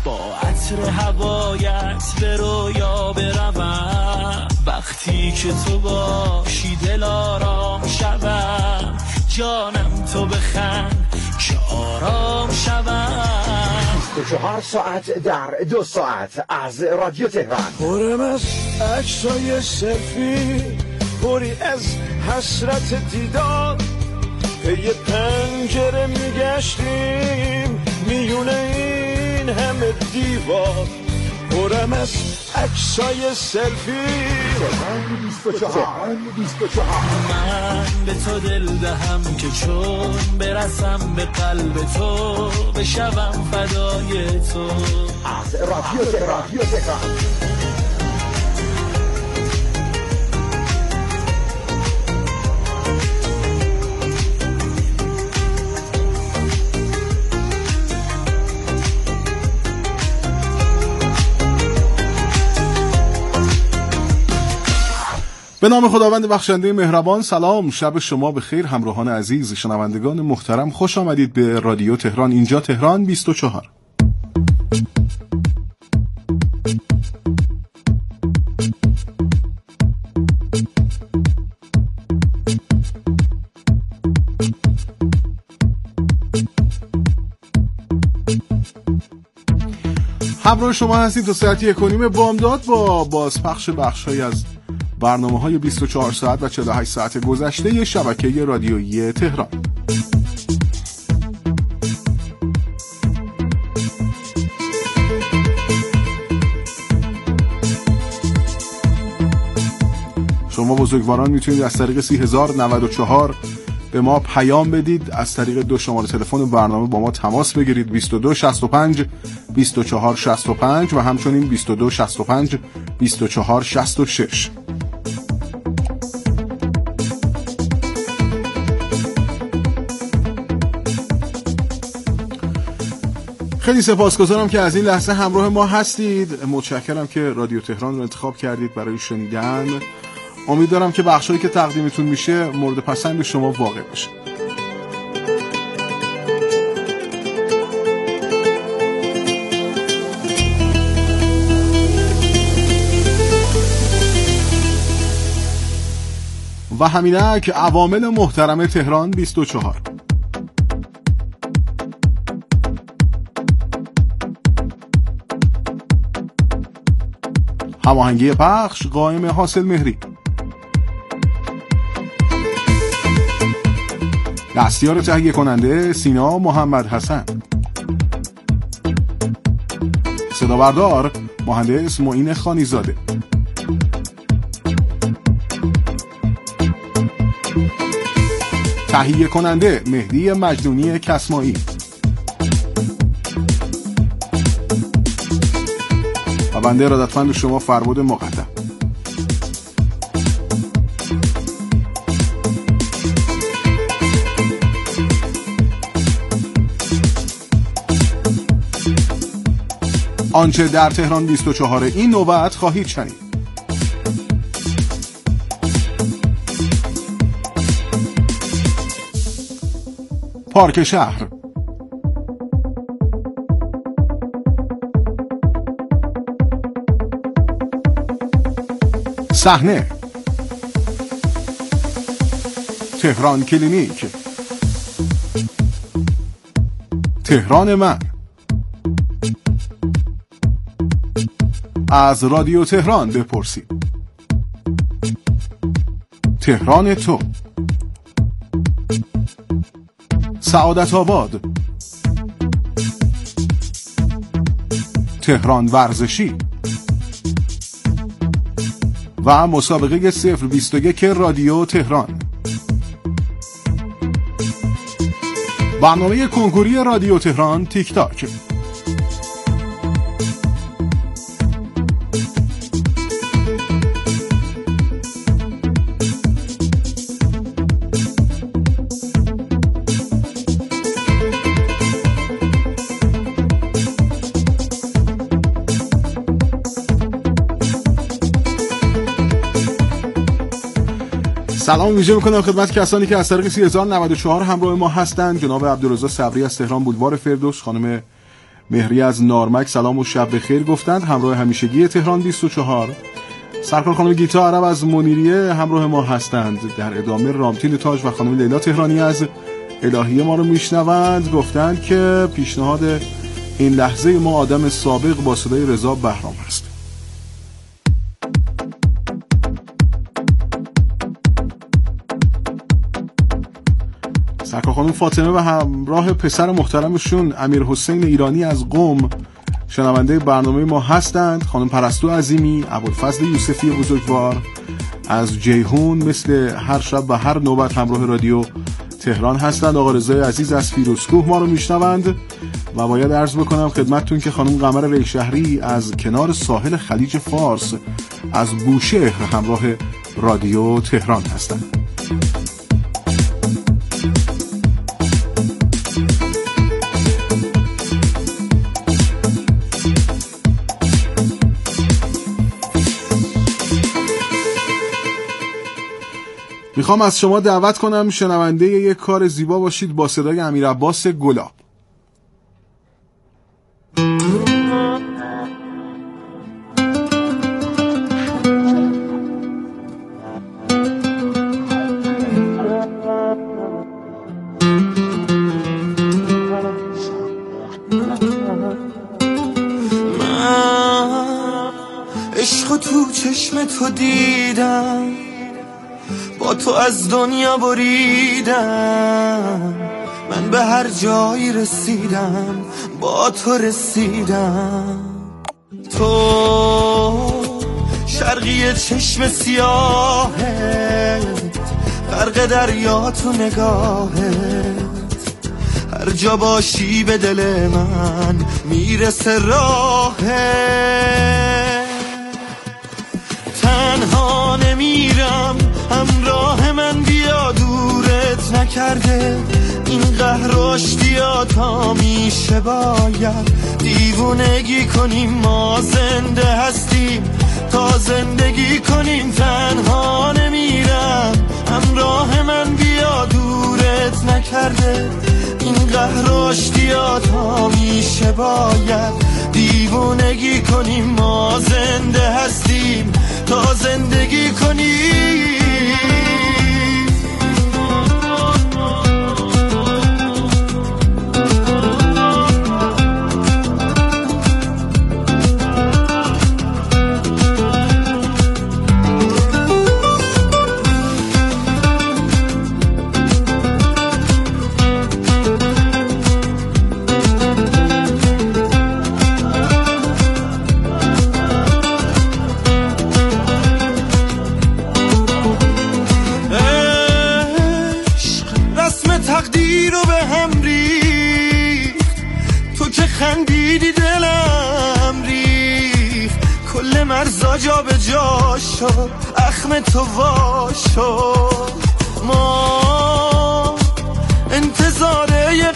با عطر هوایت به رویا بروم، وقتی که تو باشی دل آرام شوم، جانم تو بخند که آرام شوم. 24 ساعت در 2 ساعت از رادیو تهران. پرم از عکسای سلفی، پری از حسرت دیدار، پی پنجره میگشتیم میونه این همه دیوار. پرم از عکسای سلفی. 24 من به تو دل دهم که چون برسم به قلب تو بشوم فدای تو. از رادیو تهران. به نام خداوند بخشنده مهربان. سلام، شب شما بخیر همراهان عزیز، شنوندگان محترم، خوش آمدید به رادیو تهران. اینجا تهران 24. همراه شما هستید تا ساعت 1:30 بامداد با بازپخش بخش‌هایی از برنامه‌های 24 ساعت و 48 ساعت گذشته شبکه رادیویی تهران. شما بزرگواران میتونید از طریق 3094 به ما پیام بدید، از طریق 2 شماره تلفن برنامه با ما تماس بگیرید، 2265 2465 و همچنین 2265 2466. خیلی سپاسگزارم که از این لحظه همراه ما هستید. متشکرم که رادیو تهران رو انتخاب کردید برای شنیدن. امیدوارم که بخشایی که تقدیمتون میشه مورد پسند شما واقع بشه. و همینک عوامل محترم تهران 24. هماهنگی پخش قائم حاصل مهری، دستیار تهیه کننده سینا محمد حسن، صدا بردار مهندس معین خانیزاده، تهیه کننده مهدی مجدونی کسمایی و بنده ارادتمند شما فربود مقدم. آنچه در تهران 24 این نوبت خواهید شنید: پارک شهر، صحنه، تهران کلینیک، تهران من، از رادیو تهران بپرسید، تهران تو، سعادت آباد، تهران ورزشی و مسابقه 021 رادیو تهران. برنامه کنکوری رادیو تهران تیک تاک. سلام ویژه میکنم خدمت کسانی که از طریق 3094 همراه ما هستند. جناب عبدالرضا صبری از تهران بولوار فردوس، خانم مهری از نارمک سلام و شب بخیر گفتند، همراه همیشگی تهران 24. سرکار خانم گیتا عرب از منیریه همراه ما هستند. در ادامه رامتین تاج و خانم لیلا تهرانی از الهیه ما رو میشنوند، گفتند که پیشنهاد این لحظه ما آدم سابق با صدای رضا بهرام است. سرکار خانم فاطمه و همراه پسر محترمشون امیر حسین ایرانی از قم شنونده برنامه ما هستند. خانم پرستو عظیمی، ابوالفضل یوسفی بزرگوار از جیهون مثل هر شب و هر نوبت همراه رادیو تهران هستند. آقا رضای عزیز از فیروزکوه ما رو میشنوند و باید عرض بکنم خدمتتون که خانم قمر ریشهری از کنار ساحل خلیج فارس از بوشهر همراه رادیو تهران هستند. میخوام از شما دعوت کنم شنونده یک کار زیبا باشید با صدای امیر عباس گلاب. من عشق تو چشم تو دیدم، با تو از دنیا بریدم، من به هر جایی رسیدم با تو رسیدم. تو شرقی چشم سیاهت، غرق دریا تو نگاهت، هر جا باشی به دل من میرسه راهت. تنها نمیرم، همراه من بیا، دورت نکرده این قهر و اشتیاط ها میشه باید دیوونگی کنیم. ما زنده هستیم تا زندگی کنیم. تنها نمیرم، همراه من بیا، دورت نکرده این قهر و اشتیاط ها میشه باید دیوونگی کنیم. ما زنده هستیم تا زندگی کنیم. خندیدی دلم ریخ، کل مرزا جا به جا شد، اخم تو وا شد. ما انتظار یه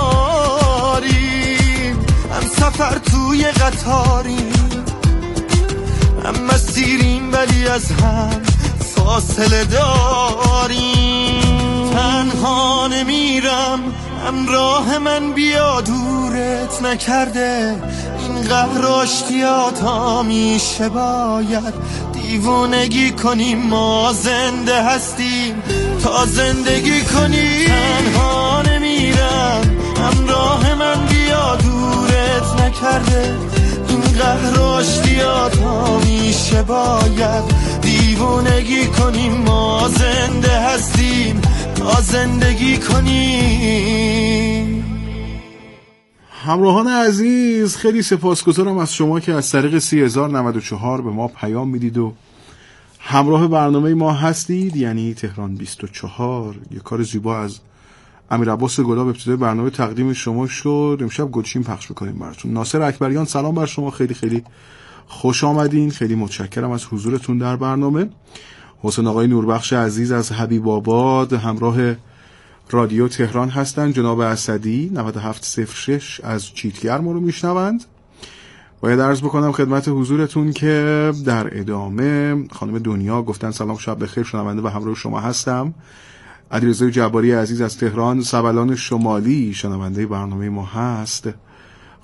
قراریم، هم سفر توی قطاریم، هم مسیریم ولی از هم فاصله داریم. تنها نمیرم، همراه من بیا، دورت نکرده این قهر و اشتیاط ها میشه باید دیوونگی کنیم. ما زنده هستیم تا زندگی کنیم. تنها نمیرم، همراه من بیا، دورت نکرده این قهر و اشتیاط ها میشه باید دیوونگی کنیم. ما زنده هستیم تا زندگی کنیم. همراهان عزیز، خیلی سپاسگزارم از شما که از طریق 30,094 به ما پیام میدید و همراه برنامه ما هستید، یعنی تهران 24. یک کار زیبا از امیر عباس گلاب ابتدای برنامه تقدیم شما شد. امشب گلچین پخش می‌کنیم براتون. ناصر اکبریان سلام بر شما، خیلی خیلی خوش آمدین، خیلی متشکرم از حضورتون در برنامه. حسین آقای نوربخش عزیز از حبیب آباد همراه رادیو تهران هستن. جناب اسدی 9706 از چیتگر ما رو میشنوند. باید عرض بکنم خدمت حضورتون که در ادامه خانم دنیا گفتن سلام شب بخیر، شنونده و همراه شما هستم. علیرضا جباری عزیز از تهران سبلان شمالی شنونده برنامه ما هست.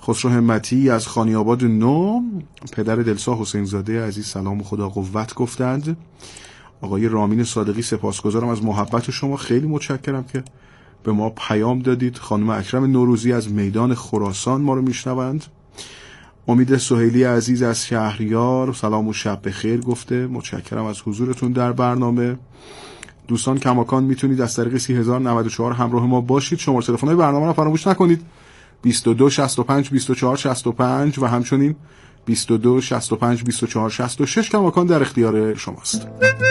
خسرو همتی از خانی‌آباد نو، پدر دلسا حسین زاده عزیز سلام و خدا قوت گفتند. آقای رامین صادقی سپاسگزارم از محبت شما، خیلی متشکرم که به ما پیام دادید. خانم اکرم نوروزی از میدان خراسان ما رو میشنوند. امید سهیلی عزیز از شهریار سلام و شب بخیر گفته، متشکرم از حضورتون در برنامه. دوستان کماکان میتونید از طریق 3094 همراه ما باشید. شماره تلفن برنامه رو فراموش نکنید، 22 65 24 65 و همچنین 22 65 24 66 کماکان در اختیار شماست.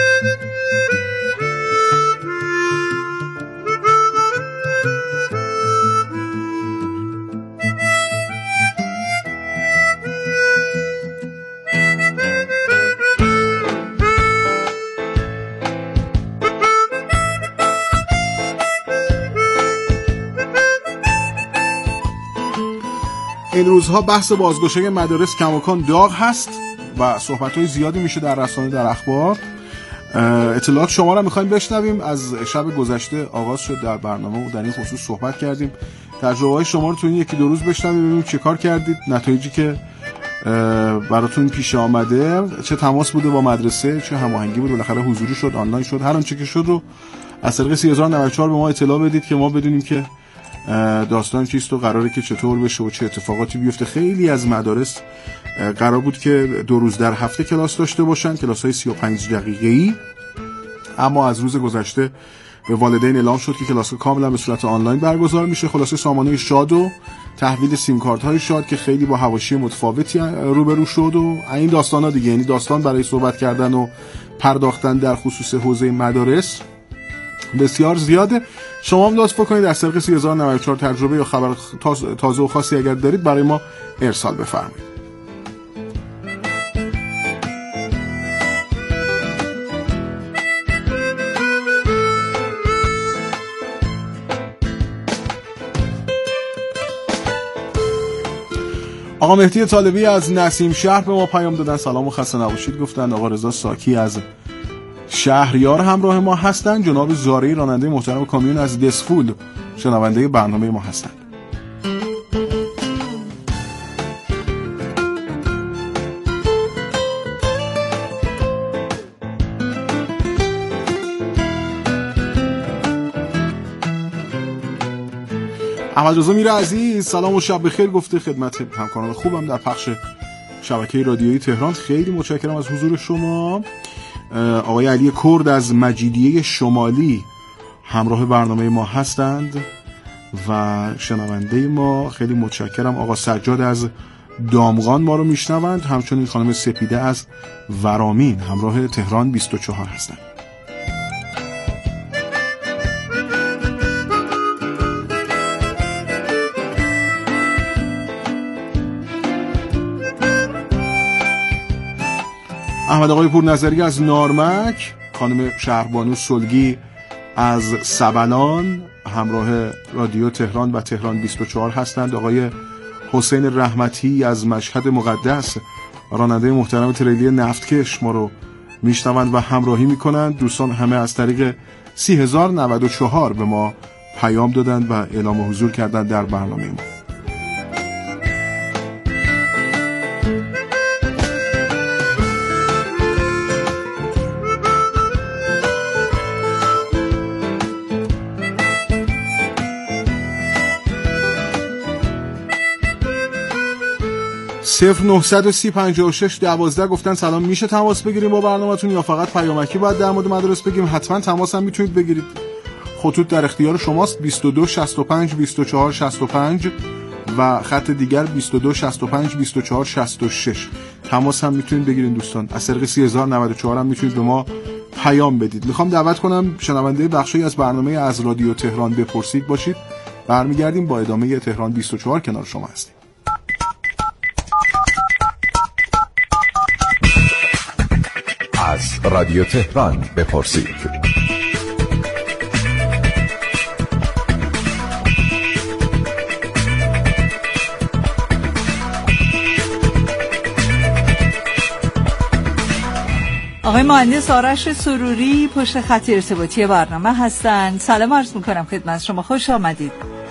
این روزها بحث بازگشایی مدارس کماکان داغ هست و صحبت‌های زیادی میشه در رسانه، در اخبار. اطلاعات شما را میخوایم بشنویم. از شب گذشته آغاز شد در برنامه و در این خصوص صحبت کردیم. تجربه‌های شما رو تو این یکی دو روز بشنویم، ببینیم چه کار کردید، نتایجی که براتون پیش آمده، چه تماس بوده با مدرسه، چه هماهنگی بود، بالاخره حضوری شد، آنلاین شد، هر آنچه که شد رو از طریق 3094 به ما اطلاع بدید که ما بدونیم که داستان چیست و قراره که چطور بشه و چه اتفاقاتی بیفته. خیلی از مدارس قرار بود که 2 روز در هفته کلاس داشته باشن، کلاس‌های 35 دقیقه‌ای، اما از روز گذشته به والدین اعلام شد که کلاس کاملا به صورت آنلاین برگزار میشه. خلاصه سامانه شاد و تحویل سیم کارت های شاد که خیلی با حواشی متفاوتی روبرو شد و این داستانا دیگه، یعنی داستان برای صحبت کردن و پرداختن در خصوص حوزه مدارس بسیار زیاده. شما هم لطف کنید از طریق 3094 تجربه یا خبر تازه و خاصی اگر دارید برای ما ارسال بفرمایید. آقا مهدی طالبی از نسیم شهر به ما پیام دادن، سلام و خسته نباشید گفتن. آقا رضا ساکی از شهریار همراه ما هستند. جناب زارعی راننده محترم کامیون از دسفول شنونده برنامه ما هستند. احمد رضا میر عزیز سلام و شب بخیر گفته خدمت همکاران خوبم در پخش شبکه رادیویی تهران، خیلی متشکرم از حضور شما. آقای علی کرد از مجیدیه شمالی همراه برنامه ما هستند و شنونده ما، خیلی متشکرم. آقا سجاد از دامغان ما رو میشنوند، همچنین خانم سپیده از ورامین همراه تهران 24 هستند. احمد آقای پور نظری از نارمک، خانم شهربانو سلگی از سبلان همراه رادیو تهران و تهران 24 هستند. آقای حسین رحمتی از مشهد مقدس راننده محترم تریلی نفتکش ما رو میشنوند و همراهی میکنند. دوستان همه از طریق 3094 به ما پیام دادند و اعلام حضور کردند در برنامه ما. صفر 930 56 12 گفتن سلام، میشه تماس بگیریم با برنامه‌تون یا فقط پیامکی باید در مورد مدارس بگیم؟ حتما تماس هم میتونید بگیرید، خطوط در اختیار شماست، 22 65 24 65 و خط دیگر 22 65 24 66. تماس هم میتونید بگیرید دوستان. از طریق 3094 هم میتونید به ما پیام بدید. میخوام دعوت کنم شنونده بخشی از برنامه از رادیو تهران بپرسید باشید. برمیگردیم با ادامه تهران 24 کنار شما هستیم. از رادیو تهران بپرسید. آقای مهندس آرش سروری پشت خط ارتباطی برنامه هستند. سلام عرض میکنم خدمت شما، خوش آمدید.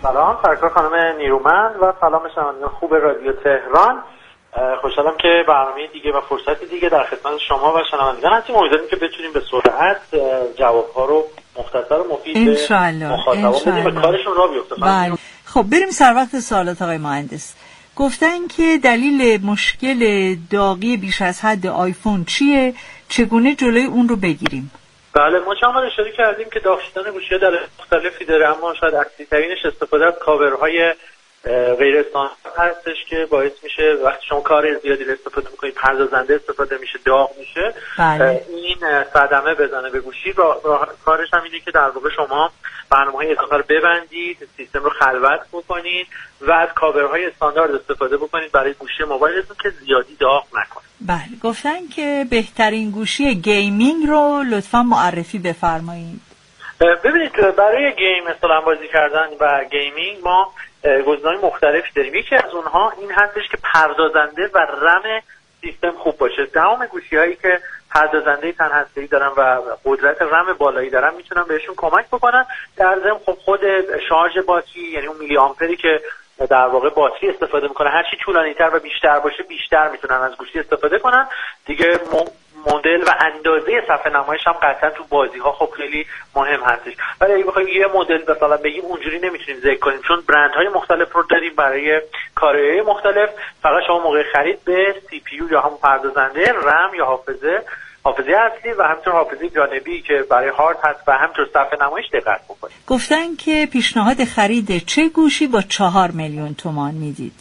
سلام، سرکار خانم نیرومند و سلام شنوندگان خوب رادیو تهران. خوشحالم که برنامه دیگه و فرصت دیگه در خدمت شما و شنوندگان هستیم. امیدواریم که بتونیم به سرعت جواب‌ها رو مختصر و مفید به مخاطبان بدیم و کارشون راه بیفته. بله. خب بریم سر وقت سوالات آقای مهندس. گفتن که دلیل مشکل داغی بیش از حد آیفون چیه؟ چگونه جلوی اون رو بگیریم؟ بله، ما چند بار اشاره کردیم که داغ شدن گوشی‌ها در مختلفی داره، اما شاید اصلی‌ترینش استفاده از کاورهای غیر استاندارد هستش که باعث میشه وقتی شما کار زیادی رو استفاده میکنید، پردازنده استفاده میشه، داغ میشه. بله. این صدمه بزنه به گوشی. کارش هم اینه که در واقع شما برنامه‌های اضافه رو ببندید، سیستم رو خلوت بکنید و از کاورهای استاندارد استفاده بکنید برای گوشی موبایلتون که زیادی داغ نکنه. بله. گفتن که بهترین گوشی گیمینگ رو لطفا معرفی بفرمایید. ببینید، برای گیم مثلا بازی کردن و گیمینگ ما گزینه‌های مختلفی داریم. یکی از اونها این هستش که پردازنده و رم سیستم خوب باشه. تمام گوشی‌هایی که پردازنده تن هسته‌ای دارن و قدرت رم بالایی دارن میتونن بهشون کمک بکنن. در ضمن خب خود شارژ باتری، یعنی اون میلی آمپری که در واقع باتری استفاده میکنه، هر چی طولانی‌تر و بیشتر باشه بیشتر میتونن از گوشی استفاده کنن. دیگه مدل و اندازه صفحه نمایش هم قطعا تو بازی‌ها خب خیلی مهم هستش. ولی اگه بخوایم یه مدل مثلا بگیم اونجوری نمیتونیم ذکر کنیم، چون برندهای مختلف رو داریم برای کارهای مختلف. فقط شما موقع خرید به سی پی یو یا همون پردازنده، رم یا حافظه اصلی و همینطور حافظه جانبی که برای هارد هست و همینطور صفحه نمایش دقت بکنید. گفتن که پیشنهاد خرید چه گوشی با 4 میلیون تومان میدید؟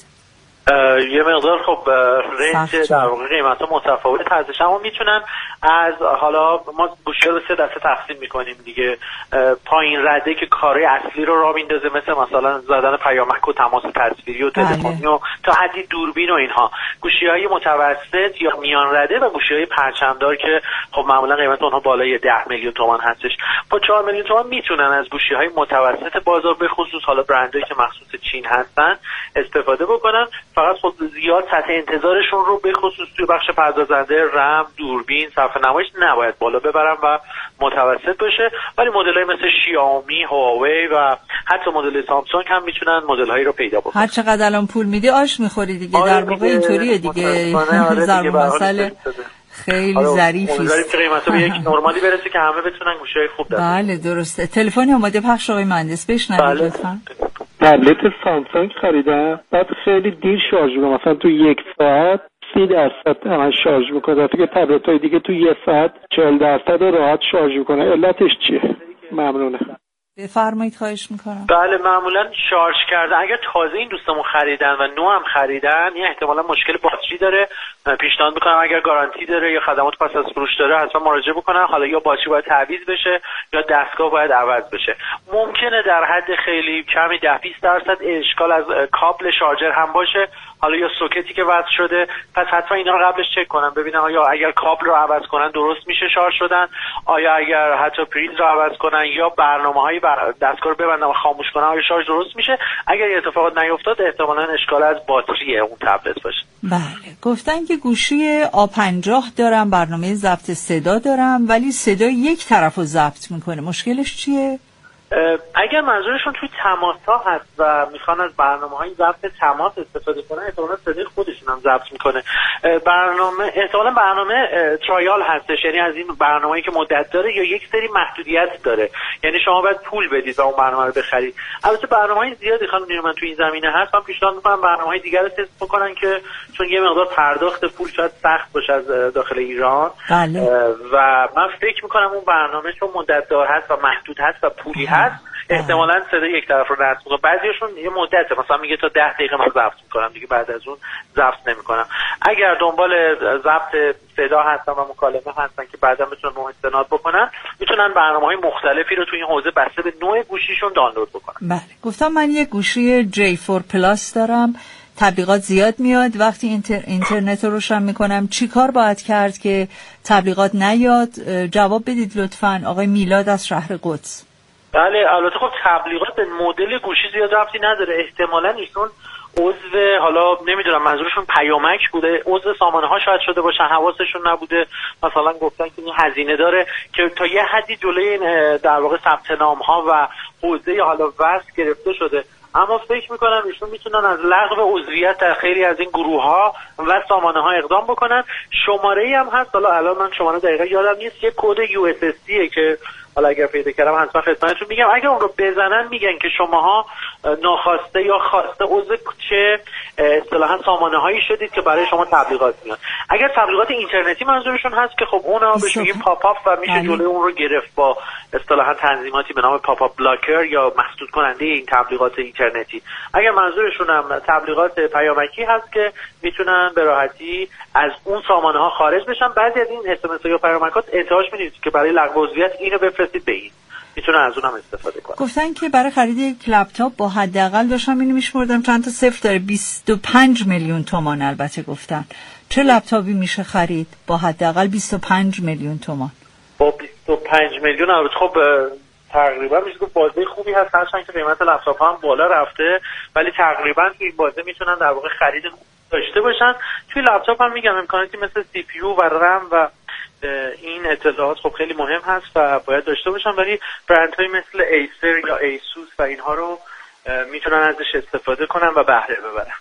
یه مقدار خب رنج در واقع قیمتا متفاوت هستش، اما میتونن از حالا ما گوشی رو 3 دسته تقسیم میکنیم دیگه. پایین رده که کارهای اصلی رو راه میندازه، مثلا زدن پیامک و تماس تصویری و تلفنی و تا حدی دوربین و اینها. گوشی‌های متوسط یا میان رده و گوشی‌های پرچمدار که خب معمولا قیمت اونها بالای 10 میلیون تومان هستش. با 4 میلیون تومان میتونن از گوشی‌های متوسط بازار به خصوص حالا برندهایی که مخصوص چین هستن استفاده بکنن. فقط خود زیاد سطح انتظارشون رو به خصوص توی بخش پردازنده، رم، دوربین، صفحه نمایش نباید بالا ببرن و متوسط باشه. ولی مدل‌های مثل شیائومی، هواوی و حتی مدل سامسونگ هم میتونن مدل‌هایی رو پیدا بکنن. هر چقدر الان پول میدی آش میخوری دیگه. در واقع اینطوریه دیگه. ضرب مسئله خیلی ظریفی است. که قیمتا به یک نرمالی برسه که همه بتونن گوشی‌های خوب داشته. بله درسته. تلفنی اومده پخش آقای مهندس بشنوید لطفاً. تبلت سامسونگ خریدم، بعد خیلی دیر شارژ میکنه، مثلا تو 1 ساعت 30% همش شارژ میکنه، در که تبلت‌های دیگه تو 1 ساعت 40% راحت شارژ میکنه. علتش چیه؟ ممنونه. بفرمایید خواهش میکنم. بله، معمولا شارژ کردن اگر تازه این دوستمون خریدن و نو هم خریدن، این احتمالا مشکل باتری داره. پیشنهاد میکنم اگر گارانتی داره یا خدمات پس از فروش داره حتما مراجعه بکنن. حالا یا باتری باید تعویض بشه یا دستگاه باید عوض بشه. ممکنه در حد خیلی کمی 10-20% اشکال از کابل شارژر هم باشه، حالا یا سوکتی که وصل شده. پس حتما اینا رو قبلش چک کنن ببینن آیا اگر کابل رو عوض کنن درست میشه شارژ شدن، آیا اگر حتی پریز رو عوض کنن یا برنامه‌های دستگاه رو ببندن و خاموش کنن آیا شارژ درست میشه. اگر این اتفاقات نیفتاد احتمالاً اشکال از باتری اون تبلت باشه. بله، گفتن که گوشی A50 دارم، برنامه ضبط صدا دارم، ولی صدای یک طرف رو ضبط میکنه. مشکلش چیه؟ اگر منظورشون توی تماس‌ها هست و میخوان از برنامه‌های ضبط تماس استفاده کنن، احتمالاً صدای خودشون هم ضبط میکنه. احتمالاً برنامه ترایال هستش، یعنی از این برنامه‌ای که مدت داره یا یک سری محدودیت داره، یعنی شما باید پول بدید و اون برنامه رو بخرید. البته برنامه‌های زیادی خانم من توی این زمینه هست. من پیشنهاد می‌کنم برنامه‌های دیگر رو تست بکنن که چون یه مقدار پرداخت پول شاید سخت باشه از داخل ایران. بله. و من فکر می‌کنم اون برنامه چون مدت دار هست و محدود هست و پولی هست، احتمالاً صدای یک طرف رو نصب می‌کنه. بعضیاشون یه مدته مثلا میگه تا 10 دقیقه من ضبط می‌کنم دیگه، بعد از اون ضبط نمی‌کنم. اگر دنبال ضبط صدا هستن و مکالمه هستن که بعدا بتونن استناد بکنن، میتونن برنامه‌های مختلفی رو توی این حوزه بسته به نوع گوشیشون دانلود بکنن. بله، گفتم من یه گوشی J4 پلاس دارم، تبلیغات زیاد میاد، وقتی اینترنت رو روشن میکنم چی کار باید کرد که تبلیغات نیاد؟ جواب بدید لطفاً. آقای میلاد از شهر قدس. بله، البته خب تبلیغات به مدل گوشی زیاد ربطی نداره. احتمالاً ایشون عضو، حالا نمیدونم منظورشون پیامک بوده، عضو سامانه ها شاید شده باشن، حواسشون نبوده، مثلا گفتن که این هزینه داره که تا یه حدی جلوی در واقع ثبت نام ها و حوزه حالا وصل گرفته شده. اما فکر میکنم ایشون میتونن از لغو عضویت در خیلی از این گروه ها و سامانه ها اقدام بکنن. شماره ای هم هست، حالا الان من شماره دقیقا یادم نیست، یه کد USSD که حالا اگر پیدا کردم حتما خدمتتون میگم. اگر اون رو بزنن میگن که شماها ناخواسته یا خواسته عضو چه اصطلاحاً سامانه‌هایی شدید که برای شما تبلیغات میاد. اگر تبلیغات اینترنتی منظورشون هست که خب اونها بهش میگیم پاپ آپ و میشه جلوی اون رو گرفت با اصطلاحاً تنظیماتی به نام پاپ آپ بلاکر یا مسدود کننده این تبلیغات اینترنتی. اگر منظورشون هم تبلیغات پیامکی هست که میتونن به راحتی از اون سامانه‌ها خارج بشن. بعضی از این SMS یا پیامکات انتهاش می‌نویسید که برای لغو عضویت اینو بفرستید به این، میتونن از اونم استفاده کنن. گفتن که برای خرید یک لپتاپ با حداقل داشتم اینو میشمردم چند تا صفر داره، 25 میلیون تومان. البته گفتن چه لپتاپی میشه خرید با حداقل 25 میلیون تومان؟ با 25 میلیون البته خب تقریبا میشه گفت بازه خوبی هست، هرچند که قیمت لپتاپ هم بالا رفته، ولی تقریبا توی این بازه میتونن در واقع خرید خوب داشته باشن. توی لپتاپ هم میگم امکاناتی مثل CPU و رم و این اطلاعات خب خیلی مهم هست و باید داشته باشن، ولی برندهای مثل ایسر یا ایسوس و اینها رو میتونن ازش استفاده کنن و بهره ببرن.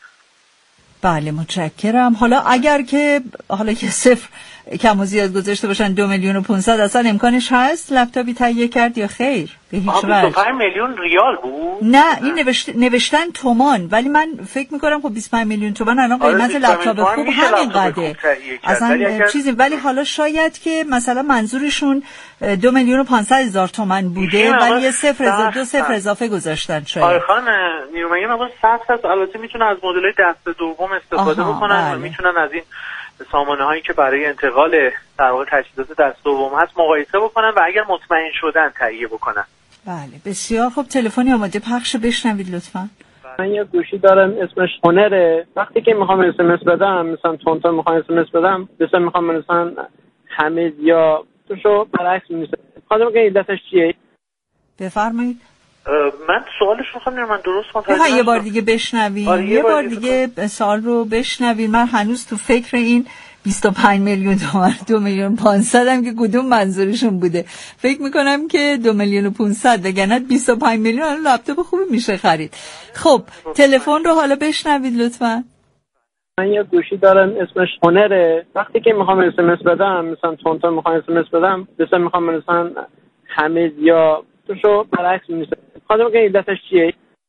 بله متشکرم. حالا اگر که حالا که صفر کم و زیاد گذاشته باشن 2 میلیون و 500 اصلا امکانش هست لپتاپی تهیه کرد یا خیر؟ به هیچ وجه. 25 میلیون ریال بود؟ نه این نوشتن تومان، ولی من فکر میکنم خب 25 میلیون تومان الان قیمت لپتاپ خوب همین قدره اصلا چیزی، ولی حالا شاید که مثلا منظورشون 2 میلیون و 500 هزار تومان بوده ولی یه صفر دو صفر اضافه گذاشتن شاید. آره خانم نیرومندی مقدار سخت هست، البته میتونن از مدل‌های دست دوم استفاده بکنن و میتونن از این سامانه‌هایی که برای انتقال در واقع تجهیزات دست دوم هست مقایسه بکنن و اگر مطمئن شدن تهیه بکنن. بله بسیار خوب. تلفنی آماده پخش بشنوید لطفاً. من یه گوشی دارم اسمش هنره، وقتی که میخوام SMS بدم مثلا تونتون میخوام SMS بدم مثلا میخوام مثلا حمید یا توشو برعکس میشه. خواستم که علتش چیه؟ بفرمایید. من سوالش رو خواهم من درست متوجه یه بار دیگه بشنویم. یه بار دیگه سوال رو بشنویم. من هنوز تو فکر این 25 میلیون تومان 2 میلیون 500 هم که کدوم منظورشون بوده. فکر میکنم که 2 میلیون و 500 وگرنه 25 میلیون لپتاپ خوبی میشه خرید. خب تلفن رو حالا بشنوید لطفاً. من یه گوشی دارم اسمش هنره، وقتی که میخوام SMS بدم مثلا تونتون میخوام SMS بدم مثلا میخوام مثلا حمید یا توشو برعکس میشه. خواستم که علتش چیه؟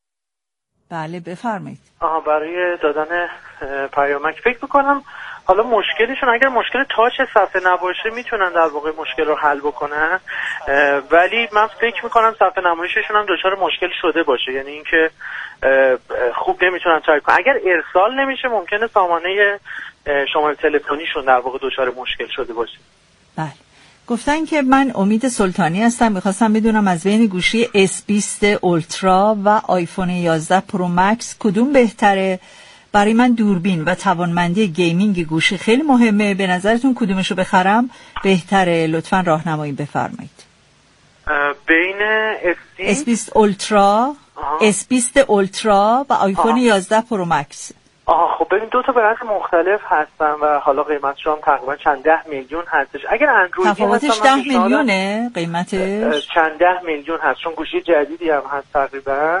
بله بفرمایید. برای دادن پیامک فکر میکنم حالا مشکلشون اگر مشکل تاچ صفحه نباشه میتونن در واقع مشکل رو حل بکنن، ولی من فکر میکنم صفحه نمایششون هم دچار مشکل شده باشه، یعنی اینکه خوب نمیتونن تایپ کنن. اگر ارسال نمیشه ممکنه سامانه شماره تلفنیشون در واقع دچار مشکل شده باشه. بله گفتن که من امید سلطانی هستم، میخواستم بدونم از بین گوشی S20 اولترا و آیفون 11 پرو مکس کدوم بهتره؟ برای من دوربین و توانمندی گیمینگ گوشی خیلی مهمه، به نظرتون کدومشو بخرم بهتره؟ لطفاً راهنمایی بفرمایید. بین S20 اولترا S20 اولترا و آیفون 11 پرو مکس. خب ببین دو تا برند مختلف هستن و حالا قیمتش هم تقریبا چند 10 میلیون هستش. اگر اندرویدی تفاوتش 10 میلیونه قیمتش؟ چند 10 میلیون هست چون گوشی جدیدی هم هست تقریبا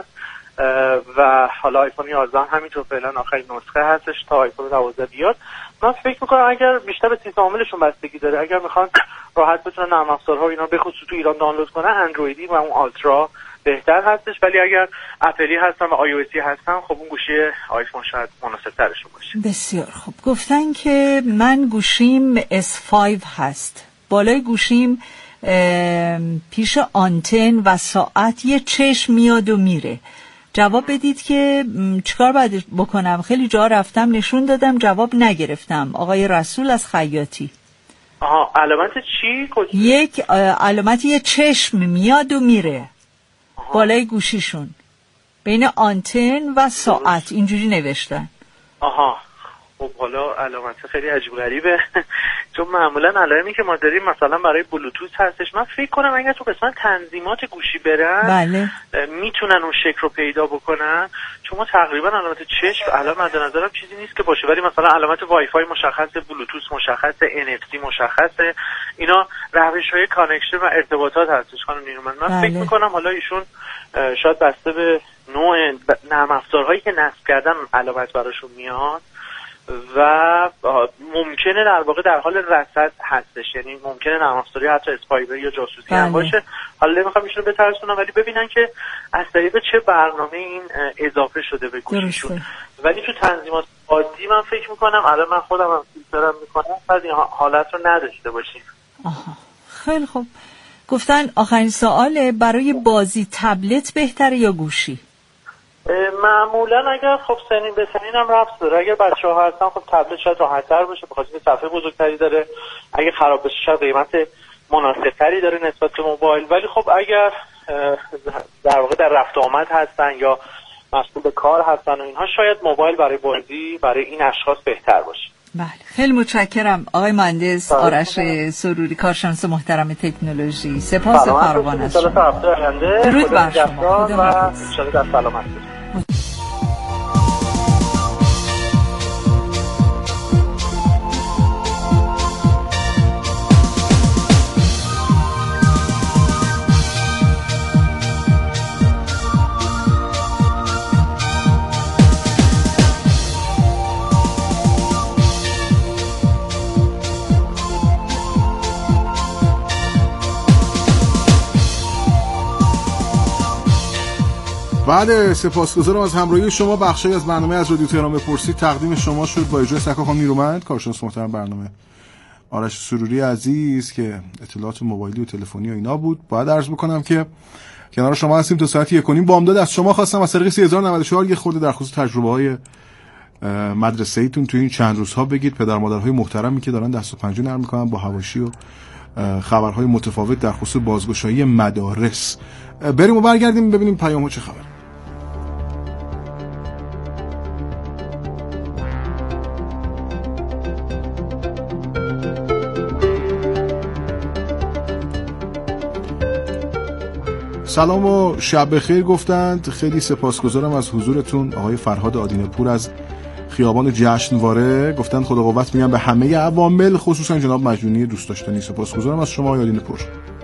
و حالا آیفون 11 همینطور فعلا آخرین نسخه هستش تا آیفون 12 بیاد. من فکر میکنم اگر بیشتر به سیستم عاملشون بستگی داره، اگر میخوان راحت بتونن نرم افزارها اینا به خصوص تو ایران دانلود کنن اندرویدی و اون آلترا بهتر هستش، ولی اگر اپلی هستن و آی او اسی هستن خب اون گوشی آیفون شاید مناسب ترشون باشه. بسیار خوب. گفتن که من گوشیم S5 هست، بالای گوشیم پیش آنتن و ساعت یه چشم میاد و میره. جواب بدید که چیکار باید بکنم؟ خیلی جا رفتم نشون دادم جواب نگرفتم. آقای رسول از خیاطی. علامت چی؟ یک علامت یه چشم میاد و میره بالای گوشیشون بین آنتن و ساعت اینجوری نوشتن. خب حالا علامت خیلی عجیب غریبه. چون معمولا علائمی که ما داریم مثلا برای بلوتوث هستش، من فکر کنم اگر تو قسمت تنظیمات گوشی برن بله میتونن اون شکل رو پیدا بکنن. چون ما تقریبا علامت چشم الان مد نظرم چیزی نیست که باشه، ولی مثلا علامت وای فای مشخصه، بلوتوث مشخصه، NFC مشخصه، اینا روش‌های کانکشن و ارتباطات هستش خانم نیرومند. من فکر میکنم حالا ایشون شاید بسته به نوع نرم افزارهایی که نصب کردن علامت براشون میاد و ممکنه در واقع در حال رصد هستش، یعنی ممکنه نرم افزاری حتی اسپایور یا جاسوسی هم باشه. حالا نمیخوام ایشون رو بترسونم، ولی ببینن که از طریق چه برنامه این اضافه شده به گوشیشون. ولی تو تنظیمات عادی من فکر میکنم الان من خودم هم فیلترم میکنم بعد این حالت رو نداشته باشیم. خیلی خوب. گفتن آخرین سواله، برای بازی تبلت بهتره یا گوشی؟ معمولا اگر خب سنین به سنین هم ربط داره، اگر بچه‌ها هستن خب تبلت شاید راحت‌تر باشه بخاطر اینکه صفحه بزرگتری داره، اگه خراب بشه شاید قیمت مناسب‌تری داره نسبت به موبایل. ولی خب اگر در واقع در رفت و آمد هستن یا مشغول به کار هستن و اینها، شاید موبایل برای بازی برای این اشخاص بهتر باشه. بله خیلی متشکرم آقای مهندس آرش سروری، کارشناس محترم تکنولوژی. سپاس فراوان از شما. درود بر شما. خدا حافظ. ان شاء الله در سلامت بعد سپاسگزارم از همراهی شما. بخشی از برنامه از رادیو تهران بپرسید تقدیم شما شد با اجرای سکا خانم نیرومند، کارشناس محترم برنامه آرش سروری عزیز که اطلاعات موبایلی و تلفنی و اینا بود. باید عرض بکنم که کنار شما هستیم تا ساعت 1:30. بامداد از شما خواستم از طریق 3094 یه خورده در خصوص تجربه‌های مدرسه‌ایتون تو این چند روزها بگید. پدر مادرهای محترمی که دارن دست و پنجه نرم می‌کنن با حواشی و خبرهای متفاوت در خصوص بازگشایی مدارس. بریم و برگردیم ببینیم پیام‌ها چه خبر. سلام و شب بخیر گفتند. خیلی سپاسگزارم از حضورتون. آقای فرهاد آدینه‌پور از خیابان جشنواره گفتند خدا قوت میگم به همه عوامل خصوصا جناب مجنونی دوست داشتنی. سپاسگزارم از شما آقای آدینه‌پور.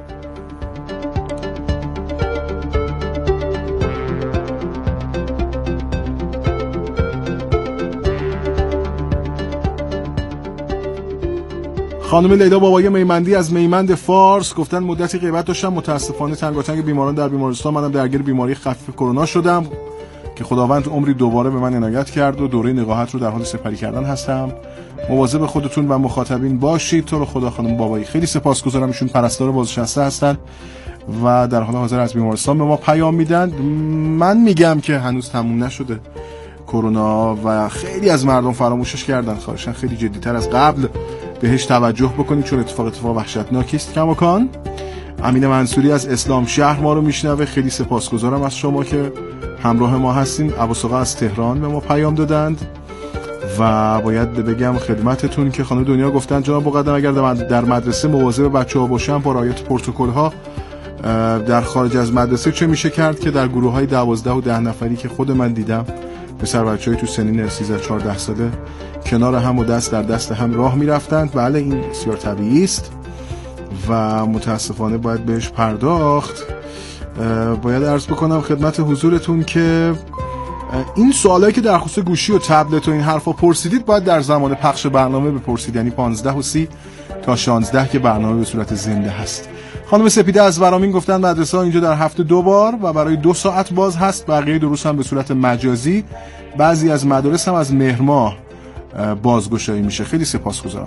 خانم لیلا بابایی میمندی از میمند فارس گفتن مدتی غیبت داشتم، متاسفانه تنگاتنگ بیماران در بیمارستان، منم درگیر بیماری خفیف کرونا شدم که خداوند عمری دوباره به من عنایت کرد و دوره نقاهت رو در حال سپری کردن هستم. مواظب خودتون و مخاطبین باشید. تو رو خدا خانم بابایی. خیلی سپاسگزارم. ایشون پرستار بازنشسته هستن و در حال حاضر از بیمارستان به ما پیام میدن. من میگم که هنوز تموم نشده کرونا و خیلی از مردم فراموشش کردن. خواهشاً خیلی جدی‌تر از قبل بهش توجه بکنید چون اتفاق وحشتناکی است. کماکان امین منصوری از اسلام شهر ما رو میشنوه. خیلی سپاسگزارم از شما که همراه ما هستین. ابوسقا از تهران به ما پیام دادند و باید بگم خدمتتون که خانم دنیا گفتن جناب مقدم اگر در مدرسه مواظب بچه‌ها باشن با رعایت پروتکل‌ها، در خارج از مدرسه چه میشه کرد که در گروه‌های 12 و 10 نفری که خود من دیدم پسر بچه‌های تو سنین 13-14 ساله کنار هم و دست در دست هم راه میرفتند. بله این بسیار طبیعی است و متاسفانه باید بهش پرداخت. باید عرض بکنم خدمت حضورتون که این سوالایی که در خصوص گوشی و تبلت و این حرفا پرسیدید باید در زمان پخش برنامه بپرسید، یعنی 15:30 تا 16 که برنامه به صورت زنده هست. خانم سپیده از ورامین گفتن مدرسه ها اینجا در هفته 2 بار و برای 2 ساعت باز هست، بقیه دروس هم به صورت مجازی. بعضی از مدارس هم از مهر ماه بازگشایی میشه. خیلی سپاسگزارم.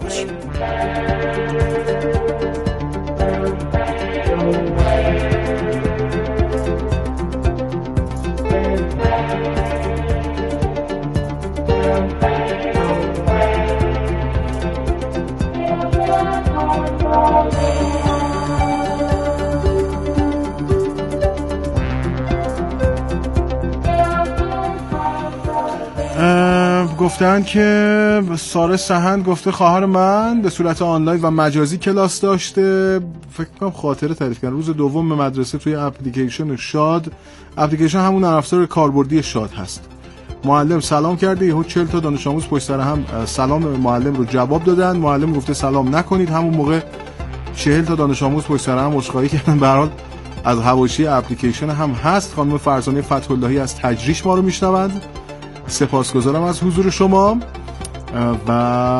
گفتن که ساره سهند گفته خواهر من به صورت آنلاین و مجازی کلاس داشته. فکر کنم خاطره تعریف کردن روز دوم به مدرسه توی اپلیکیشن شاد، اپلیکیشن همون نرم افزار کاربردی شاد هست. معلم سلام کرده، یهو 40 تا دانش آموز پشت سر هم سلام معلم رو جواب دادن. معلم گفته سلام نکنید، همون موقع 40 تا دانش آموز پشت سر هم عذرخواهی کردن. به هر حال از حواشی اپلیکیشن هم هست. خانم فرزانه فتح‌اللهی از تجریش ما رو میشنوند. سپاسگزارم از حضور شما و